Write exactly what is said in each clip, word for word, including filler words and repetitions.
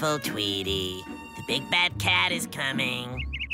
careful, Tweety. The big bad cat is coming.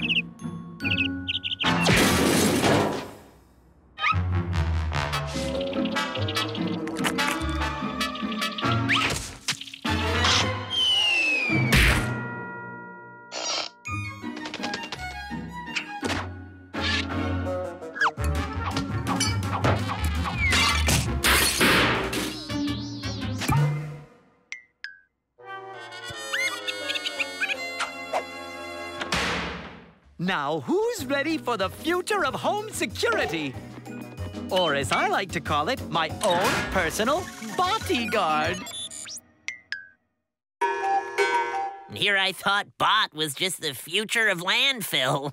Now, who's ready for the future of home security? Or as I like to call it, my own personal bodyguard. Here I thought bot was just the future of landfill.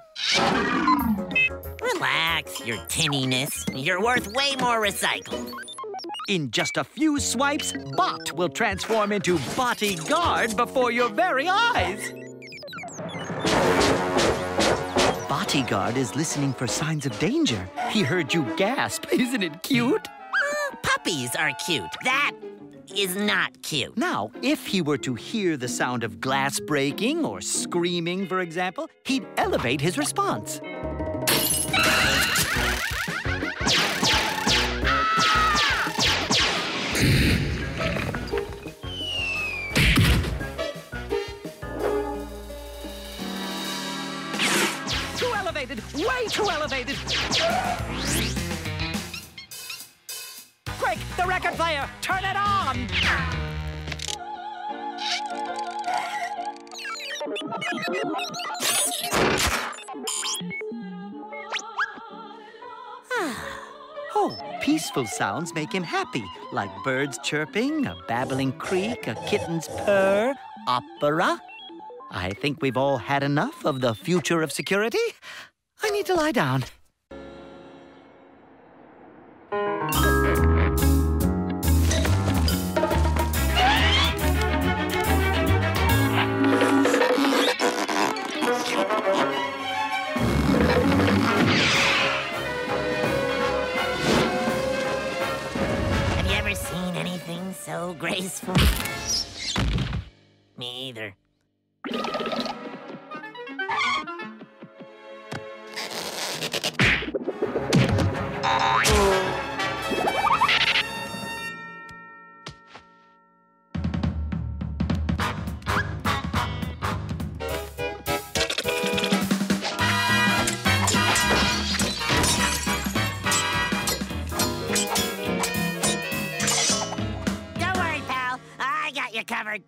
Relax, your tinniness. You're worth way more recycled. In just a few swipes, Bot will transform into bodyguard before your very eyes. Bodyguard is listening for signs of danger. He heard you gasp. Isn't it cute? Uh, puppies are cute. That is not cute. Now, if he were to hear the sound of glass breaking or screaming, for example, he'd elevate his response. Too elevated! Way too elevated! Quick, the record player! Turn it on! Oh, peaceful sounds make him happy, like birds chirping, a babbling creek, a kitten's purr, opera. I think we've all had enough of the future of security. I need to lie down. Have you ever seen anything so graceful? Me either. Don't worry, pal. I got you covered.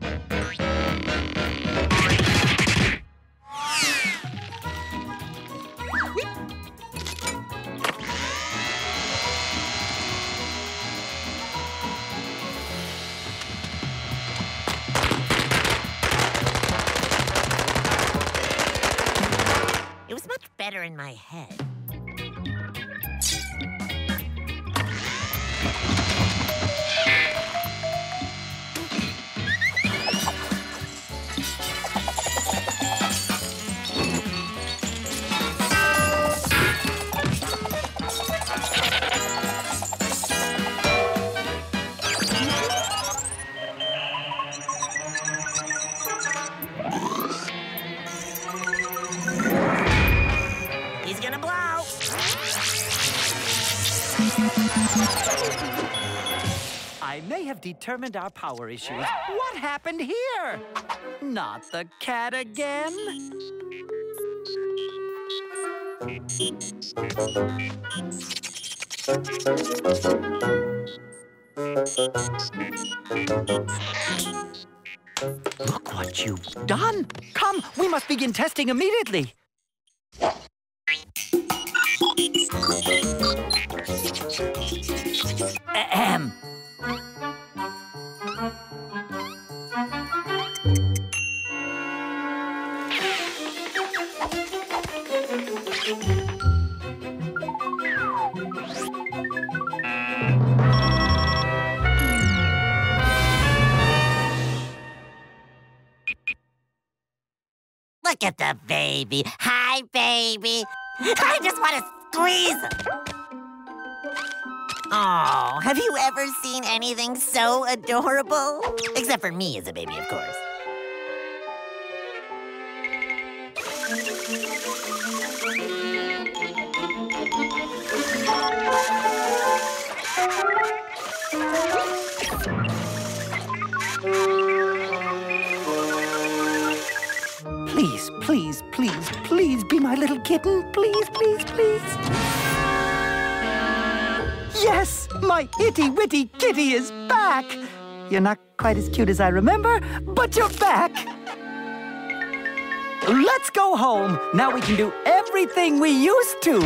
It was much better in my head. He's gonna blow. I may have determined our power issues. What happened here? Not the cat again? Look what you've done. Come, we must begin testing immediately. Ahem. Look at the baby. Hi, baby. I just want to squeeze him. Oh, have you ever seen anything so adorable? Except for me as a baby, of course. Please, please, please, please be my little kitten. Please, please, please. Yes, my itty-witty kitty is back. You're not quite as cute as I remember, but you're back. Let's go home. Now we can do everything we used to.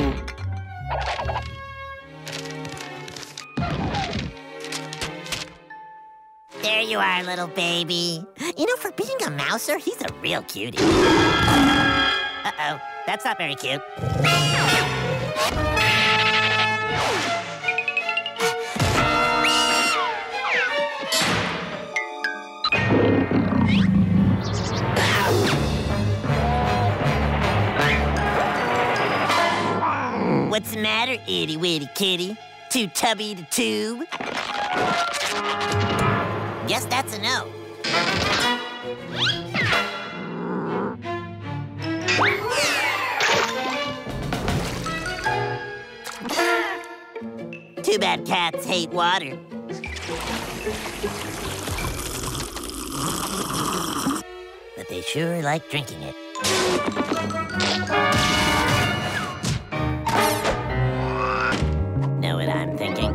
There you are, little baby. You know, for being a mouser, he's a real cutie. Uh-oh, that's not very cute. What's the matter, itty-witty kitty? Too tubby to tube? Guess that's a no. Too bad cats hate water. But they sure like drinking it. Know what I'm thinking?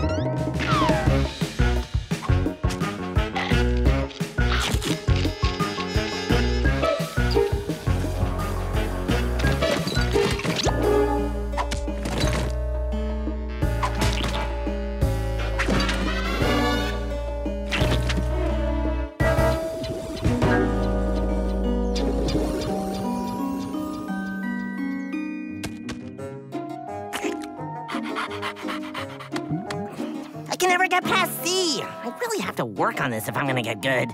I can never get past C. I really have to work on this if I'm gonna get good.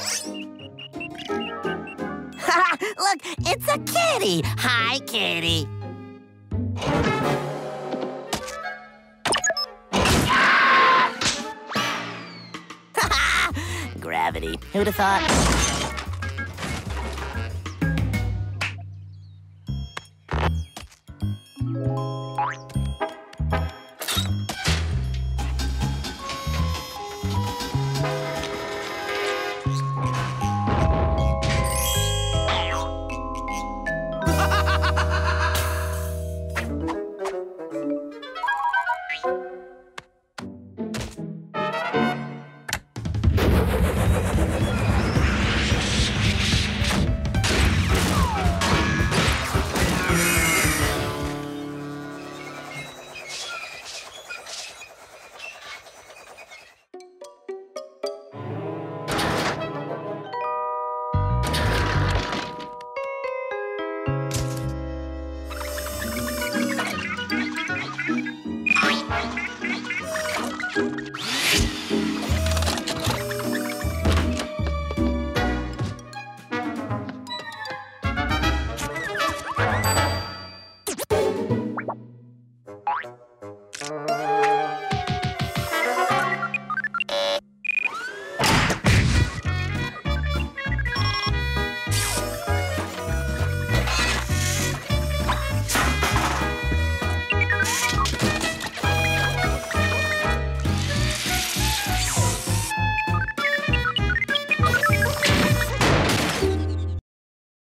Look, it's a kitty. Hi, kitty. Gravity. Who'd have thought?